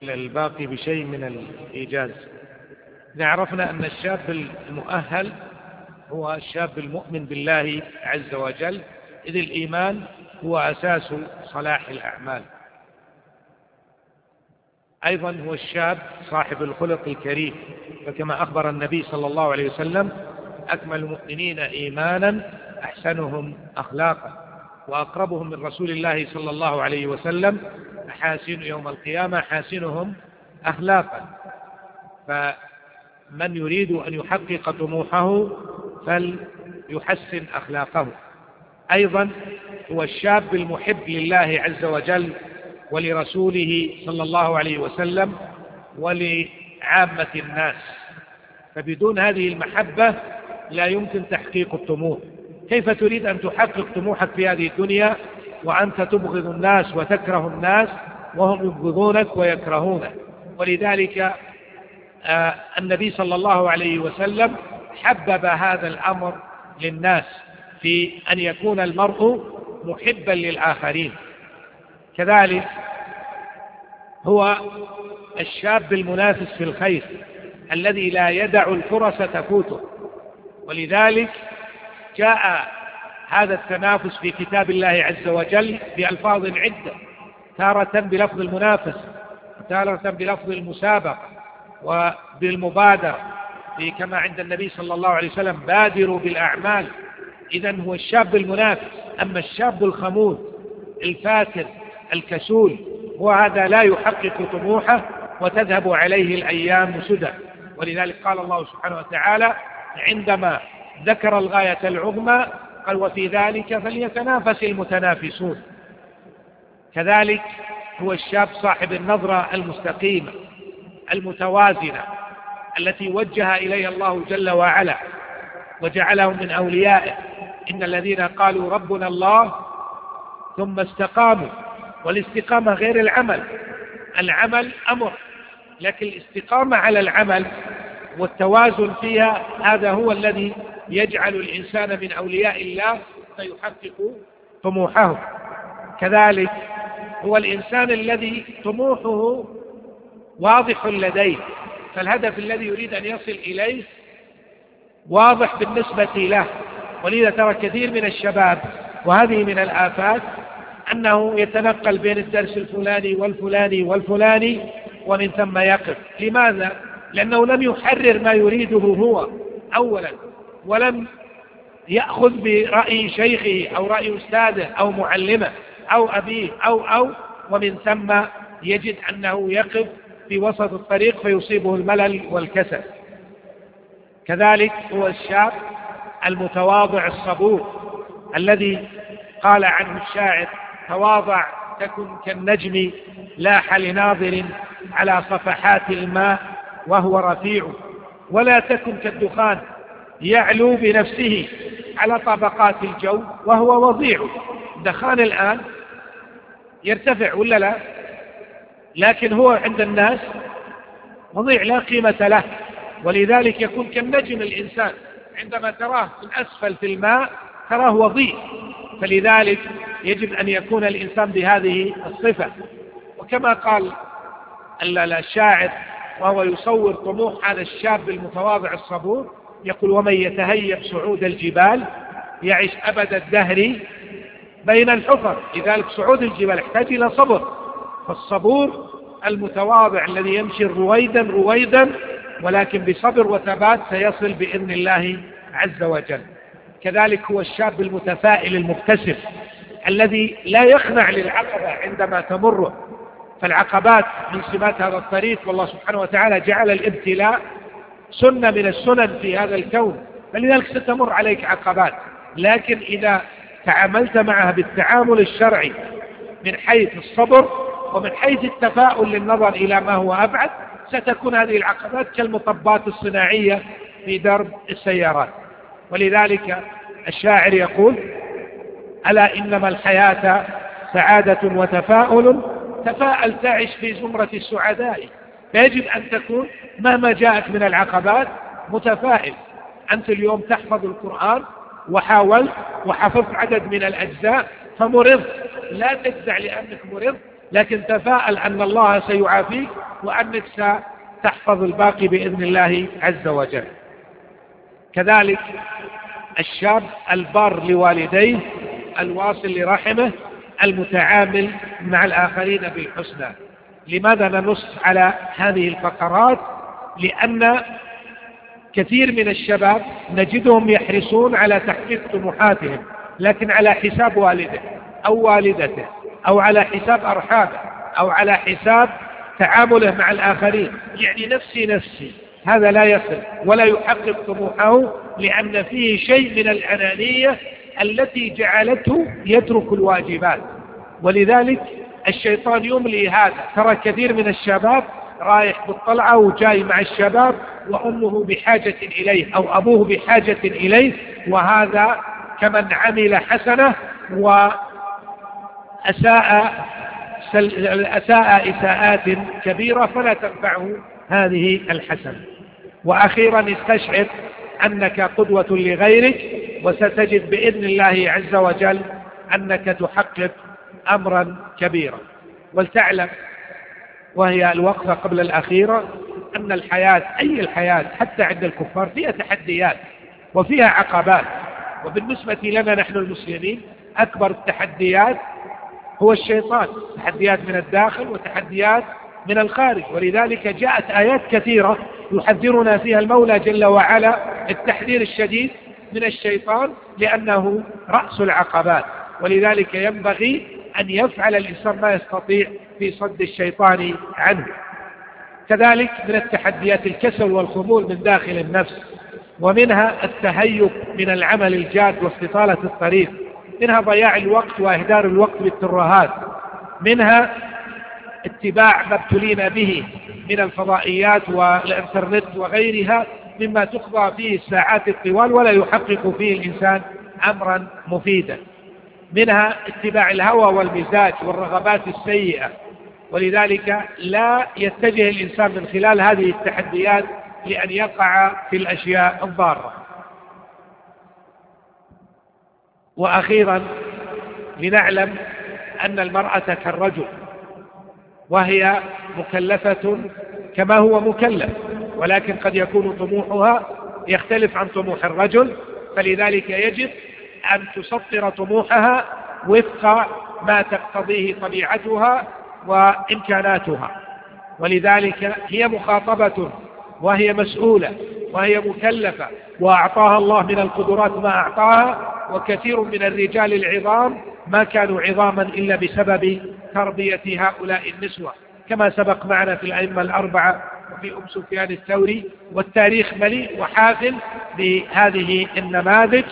الباقي بشيء من الإيجاز. عرفنا أن الشاب المؤهل هو الشاب المؤمن بالله عز وجل، إذ الإيمان هو أساس صلاح الأعمال. أيضا هو الشاب صاحب الخلق الكريم، فكما أخبر النبي صلى الله عليه وسلم: أكمل المؤمنين إيمانا أحسنهم أخلاقا، وأقربهم من رسول الله صلى الله عليه وسلم أحاسن يوم القيامة حاسنهم أخلاقا. فمن يريد أن يحقق طموحه فليحسن أخلاقه. أيضا هو الشاب المحب لله عز وجل ولرسوله صلى الله عليه وسلم ولعامة الناس، فبدون هذه المحبة لا يمكن تحقيق الطموح. كيف تريد أن تحقق طموحك في هذه الدنيا وأنت تبغض الناس وتكره الناس وهم يبغضونك ويكرهونك؟ ولذلك النبي صلى الله عليه وسلم حبب هذا الأمر للناس في أن يكون المرء محبا للآخرين. كذلك هو الشاب المنافس في الخير الذي لا يدع الفرص تفوته، ولذلك جاء هذا التنافس في كتاب الله عز وجل بألفاظ عدة، تارة بلفظ المنافسة، وتارة بلفظ المسابقة وبالمبادرة، كما عند النبي صلى الله عليه وسلم: بادروا بالأعمال. إذن هو الشاب المنافس. أما الشاب الخمود الفاتر الكسول هو هذا لا يحقق طموحه وتذهب عليه الأيام سدى. ولذلك قال الله سبحانه وتعالى عندما ذكر الغاية العظمى قال: وفي ذلك فليتنافس المتنافسون. كذلك هو الشاب صاحب النظرة المستقيمة المتوازنة التي وجه إليها الله جل وعلا وجعلهم من أوليائه: إن الذين قالوا ربنا الله ثم استقاموا. والاستقامة غير العمل، العمل أمر، لكن الاستقامة على العمل والتوازن فيها هذا هو الذي يجعل الإنسان من أولياء الله فيحقق طموحه. كذلك هو الإنسان الذي طموحه واضح لديه، فالهدف الذي يريد أن يصل إليه واضح بالنسبة له. ولذا ترى كثير من الشباب، وهذه من الآفات، أنه يتنقل بين الدرس الفلاني والفلاني والفلاني ومن ثم يقف. لماذا؟ لأنه لم يحرر ما يريده هو أولا، ولم يأخذ برأي شيخه أو رأي أستاذه أو معلمه أو أبيه أو ومن ثم يجد أنه يقف في وسط الطريق فيصيبه الملل والكسل. كذلك هو الشاب المتواضع الصبور الذي قال عنه الشاعر: تواضع تكن كالنجم لاح لناظر على صفحات الماء وهو رفيع، ولا تكن كالدخان يعلو بنفسه على طبقات الجو وهو وضيع. الدخان الآن يرتفع ولا لا؟ لكن هو عند الناس وضيع لا قيمة له. ولذلك يكون كالنجم الإنسان، عندما تراه في الأسفل في الماء تراه وضيع. فلذلك يجب أن يكون الإنسان بهذه الصفة. وكما قال الشاعر وهو يصور طموح هذا الشاب المتواضع الصبور، يقول: ومن يتهيب صعود الجبال يعيش أبد الدهر بين الحفر. لذلك صعود الجبال يحتاج إلى صبر، فالصبور المتواضع الذي يمشي رويدا رويدا ولكن بصبر وثبات سيصل بإذن الله عز وجل. كذلك هو الشاب المتفائل المبتسم الذي لا يخنع للعقبة عندما تمره، فالعقبات من سمات هذا الطريق، والله سبحانه وتعالى جعل الابتلاء سنة من السنن في هذا الكون، فلذلك ستمر عليك عقبات، لكن إذا تعاملت معها بالتعامل الشرعي من حيث الصبر ومن حيث التفاؤل للنظر إلى ما هو أبعد، ستكون هذه العقبات كالمطبات الصناعية في درب السيارات. ولذلك الشاعر يقول: ألا إنما الحياة سعادة وتفاؤل، تفاءل تعش في زمرة السعداء. فيجب أن تكون مهما جاءت من العقبات متفائل. أنت اليوم تحفظ القرآن وحاولت وحفظت عدد من الأجزاء فمرضت، لا تجزع لأنك مرضت، لكن تفاءل أن الله سيعافيك وأنك ستحفظ الباقي بإذن الله عز وجل. كذلك الشاب البار لوالديه الواصل لرحمه المتعامل مع الآخرين بالحسنى. لماذا ننص على هذه الفقرات؟ لأن كثير من الشباب نجدهم يحرصون على تحقيق طموحاتهم، لكن على حساب والده أو والدته أو على حساب أرحامه أو على حساب تعامله مع الآخرين، يعني نفسي نفسي. هذا لا يصل ولا يحقق طموحه، لأن فيه شيء من الأنانية التي جعلته يترك الواجبات. ولذلك الشيطان يملي هذا. ترى كثير من الشباب رايح بالطلعة وجاي مع الشباب وأمه بحاجة إليه أو أبوه بحاجة إليه، وهذا كمن عمل حسنة وأساء إساءات كبيرة فلا تنفعه هذه الحسنة. وأخيرا استشعر أنك قدوة لغيرك، وستجد بإذن الله عز وجل أنك تحقق أمرا كبيرا. ولتعلم، وهي الوقفة قبل الأخيرة، أن الحياة الحياة حتى عند الكفار فيها تحديات وفيها عقبات. وبالنسبة لنا نحن المسلمين أكبر التحديات هو الشيطان، تحديات من الداخل وتحديات من الخارج. ولذلك جاءت آيات كثيرة يحذرنا فيها المولى جل وعلا التحذير الشديد من الشيطان، لأنه رأس العقبات. ولذلك ينبغي أن يفعل الإنسان ما يستطيع في صد الشيطان عنه. كذلك من التحديات الكسل والخمول من داخل النفس، ومنها التهيب من العمل الجاد واستطالة الطريق، منها ضياع الوقت وإهدار الوقت بالترهات، منها اتباع ما ابتلينا به من الفضائيات والإنترنت وغيرها مما تقضى فيه الساعات الطوال ولا يحقق فيه الإنسان أمرا مفيدا، منها اتباع الهوى والمزاج والرغبات السيئة. ولذلك لا يتجه الإنسان من خلال هذه التحديات لأن يقع في الأشياء الضارة. وأخيرا لنعلم أن المرأة كالرجل، وهي مكلفة كما هو مكلف، ولكن قد يكون طموحها يختلف عن طموح الرجل، فلذلك يجب أن تسطر طموحها وفق ما تقتضيه طبيعتها وإمكاناتها. ولذلك هي مخاطبة وهي مسؤولة وهي مكلفة، وأعطاها الله من القدرات ما أعطاها. وكثير من الرجال العظام ما كانوا عظاما إلا بسبب تربية هؤلاء النسوة، كما سبق معنا في الأئمة الأربعة وفي أم سفيان الثوري، والتاريخ مليء وحافل بهذه النماذج.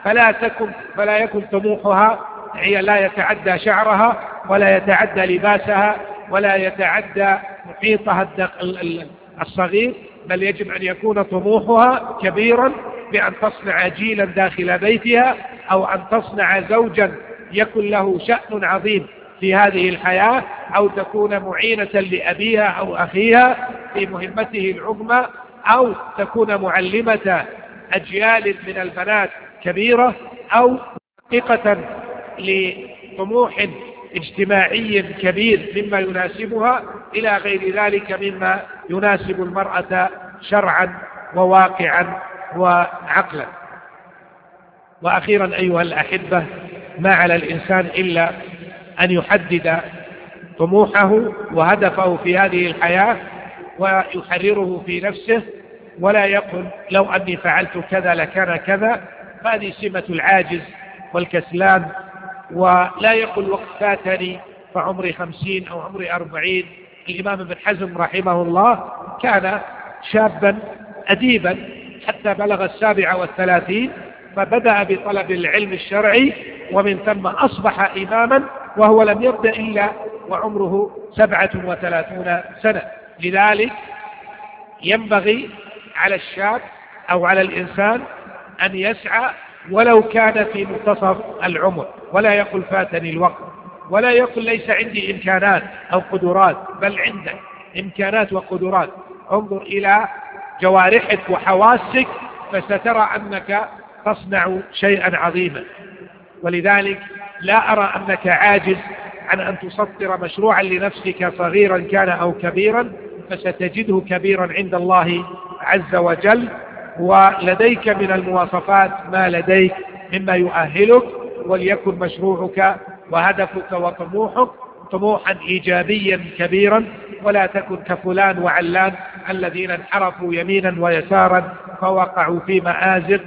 فلا يكن طموحها هي لا يتعدى شعرها ولا يتعدى لباسها ولا يتعدى محيطها الصغير، بل يجب أن يكون طموحها كبيرا بأن تصنع جيلا داخل بيتها، أو أن تصنع زوجا يكن له شأن عظيم في هذه الحياة، أو تكون معينة لأبيها أو أخيها في مهمته العظمى، أو تكون معلمة أجيال من البنات كبيرة، أو محققة لطموح اجتماعي كبير مما يناسبها، إلى غير ذلك مما يناسب المرأة شرعا وواقعا وعقلا. وأخيرا أيها الأحبة، ما على الإنسان إلا أن يحدد طموحه وهدفه في هذه الحياة ويحرره في نفسه، ولا يقل لو أني فعلت كذا لكان كذا، فهذه سمة العاجز والكسلان. ولا يقل وقت فاتني فعمري 50 أو عمري 40. الإمام ابن حزم رحمه الله كان شابا أديبا حتى بلغ 37، فبدأ بطلب العلم الشرعي، ومن ثم أصبح إماما وهو لم يبدأ إلا وعمره 37 سنة. لذلك ينبغي على الشاب أو على الإنسان أن يسعى ولو كان في منتصف العمر، ولا يقل فاتني الوقت، ولا يقل ليس عندي إمكانات أو قدرات، بل عندك إمكانات وقدرات. انظر إلى جوارحك وحواسك فسترى أنك تصنع شيئا عظيما. ولذلك لا أرى أنك عاجز عن أن تسطر مشروعا لنفسك صغيرا كان أو كبيرا، فستجده كبيرا عند الله عز وجل. ولديك من المواصفات ما لديك مما يؤهلك، وليكن مشروعك وهدفك وطموحك طموحا إيجابيا كبيرا، ولا تكن كفلان وعلان الذين انحرفوا يمينا ويسارا فوقعوا في مآزق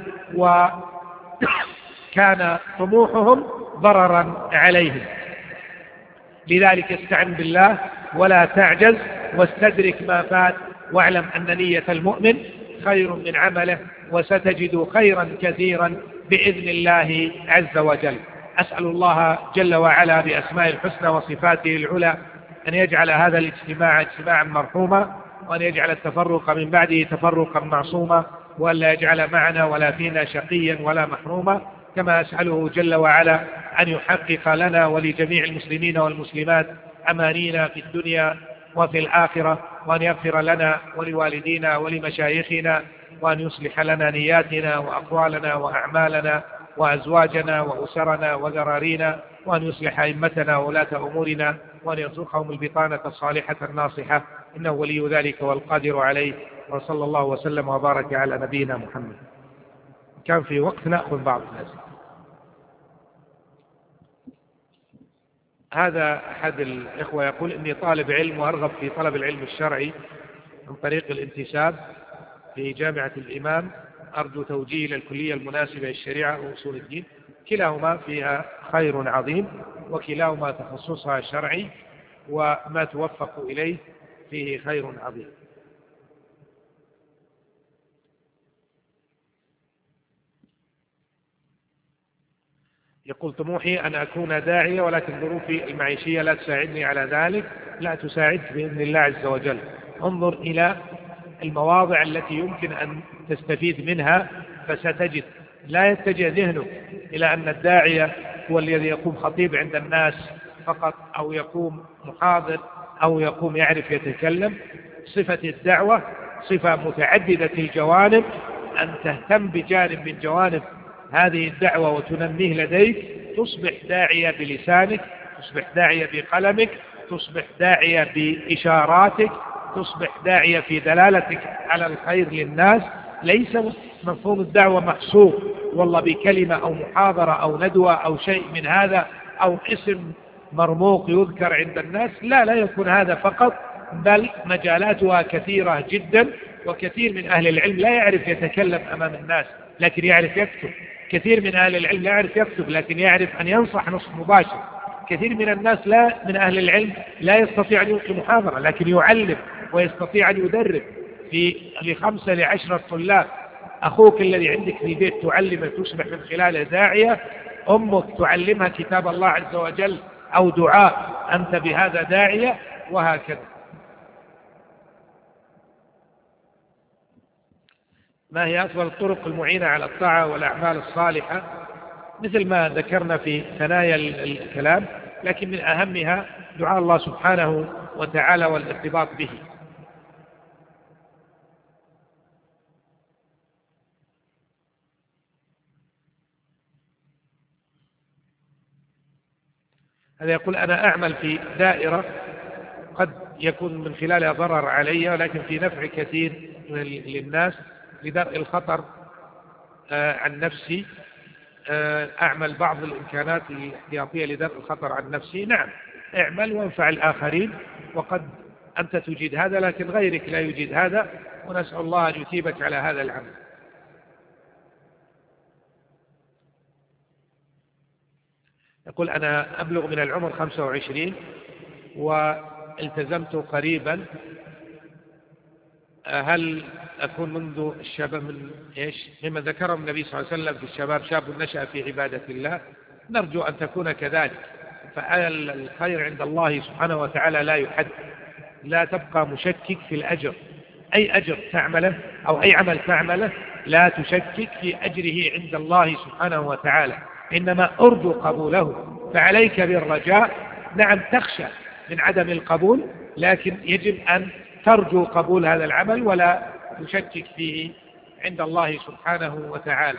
وكان طموحهم ضررا عليهم. لذلك استعن بالله ولا تعجز، واستدرك ما فات، واعلم أن نية المؤمن خير من عمله، وستجد خيرا كثيرا بإذن الله عز وجل. أسأل الله جل وعلا بأسماء الحسنى وصفاته العلى أن يجعل هذا الاجتماع اجتماعا مرحوما، وأن يجعل التفرق من بعده تفرقا معصوما، وأن لا يجعل معنا ولا فينا شقيا ولا محروما. كما أسأله جل وعلا أن يحقق لنا ولجميع المسلمين والمسلمات أمانينا في الدنيا وفي الآخرة، وأن يغفر لنا ولوالدينا ولمشايخنا، وأن يصلح لنا نياتنا وأقوالنا وأعمالنا وأزواجنا وأسرنا وذرارينا، وأن يصلح أئمتنا وولاة أمورنا، وأن يرزقهم البطانة الصالحة الناصحة، إنه ولي ذلك والقادر عليه. وصلى الله وسلم وبارك على نبينا محمد. كان في وقت نأخذ بعض الأسئلة. هذا أحد الإخوة يقول إني طالب علم وأرغب في طلب العلم الشرعي عن طريق الانتساب في جامعة الإمام، أرجو توجيه إلى الكلية المناسبة للشريعة وأصول الدين. كلاهما فيها خير عظيم، وكلاهما تخصصها شرعي، وما توفق إليه فيه خير عظيم. يقول طموحي أن أكون داعية، ولكن ظروفي المعيشية لا تساعدني على ذلك. لا تساعدك بإذن الله عز وجل. انظر إلى المواضع التي يمكن أن تستفيد منها فستجد. لا يتجه ذهنك إلى أن الداعية هو الذي يقوم خطيب عند الناس فقط، أو يقوم محاضر، أو يقوم يعرف يتكلم. صفة الدعوة صفة متعددة الجوانب، أن تهتم بجانب من جوانب هذه الدعوة وتنميه لديك. تصبح داعية بلسانك، تصبح داعية بقلمك، تصبح داعية بإشاراتك، تصبح داعية في دلالتك على الخير للناس. ليس مفهوم الدعوة محصور والله بكلمة أو محاضرة أو ندوة أو شيء من هذا، أو اسم مرموق يذكر عند الناس. لا يكون هذا فقط، بل مجالاتها كثيرة جدا. وكثير من أهل العلم لا يعرف يتكلم أمام الناس لكن يعرف يكتب. كثير من أهل العلم لا يعرف يكتب لكن يعرف أن ينصح نصح مباشر. كثير من الناس من أهل العلم لا يستطيع أن يلقي محاضرة لكن يعلم ويستطيع أن يدرب ل5 ل10 طلاب. أخوك الذي عندك في البيت تعلمه، تصبح من خلاله داعية. أمك تعلمها كتاب الله عز وجل أو دعاء، أنت بهذا داعية، وهكذا. ما هي أفضل الطرق المعينة على الطاعة والأعمال الصالحة؟ مثل ما ذكرنا في ثنايا الكلام، لكن من أهمها دعاء الله سبحانه وتعالى والارتباط به. هذا يقول أنا أعمل في دائرة قد يكون من خلالها ضرر علي، ولكن في نفع كثير للناس لدرء الخطر عن نفسي. أعمل بعض الإمكانات الاحتياطية لدرء الخطر عن نفسي. نعم، اعمل وانفع الآخرين، وقد أنت تجيد هذا لكن غيرك لا يجيد هذا، ونسأل الله أن يثيبك على هذا العمل. يقول أنا أبلغ من العمر 25 والتزمت قريبا، هل أكون منذ الشباب من إيش؟ مما ذكره النبي صلى الله عليه وسلم في الشباب شاب نشأ في عبادة الله. نرجو أن تكون كذلك. فالخير عند الله سبحانه وتعالى لا يحد. لا تبقى مشكك في الأجر. أي أجر تعمله أو أي عمل تعمله لا تشكك في أجره عند الله سبحانه وتعالى، إنما أرجو قبوله. فعليك بالرجاء. نعم تخشى من عدم القبول، لكن يجب أن ترجو قبول هذا العمل ولا تشكك فيه عند الله سبحانه وتعالى.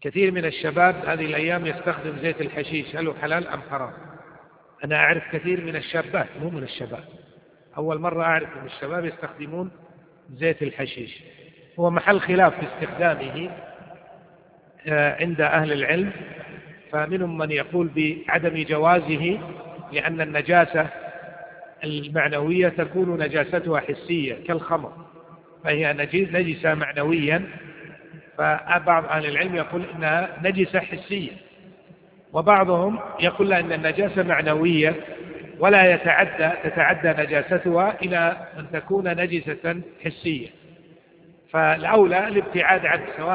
كثير من الشباب هذه الأيام يستخدم زيت الحشيش، هل هو حلال أم حرام؟ أنا أعرف كثير من الشابات، مو من الشباب، أول مرة أعرف أن الشباب يستخدمون زيت الحشيش. هو محل خلاف في استخدامه عند أهل العلم، فمنهم من يقول بعدم جوازه لأن النجاسة المعنوية تكون نجاستها حسية كالخمر، فهي نجسة معنويا، فبعض أهل العلم يقول إنها نجسة حسية، وبعضهم يقول أن النجاسة معنوية ولا تتعدى نجاستها إلى أن تكون نجسة حسية، فالأولى الابتعاد عن سواء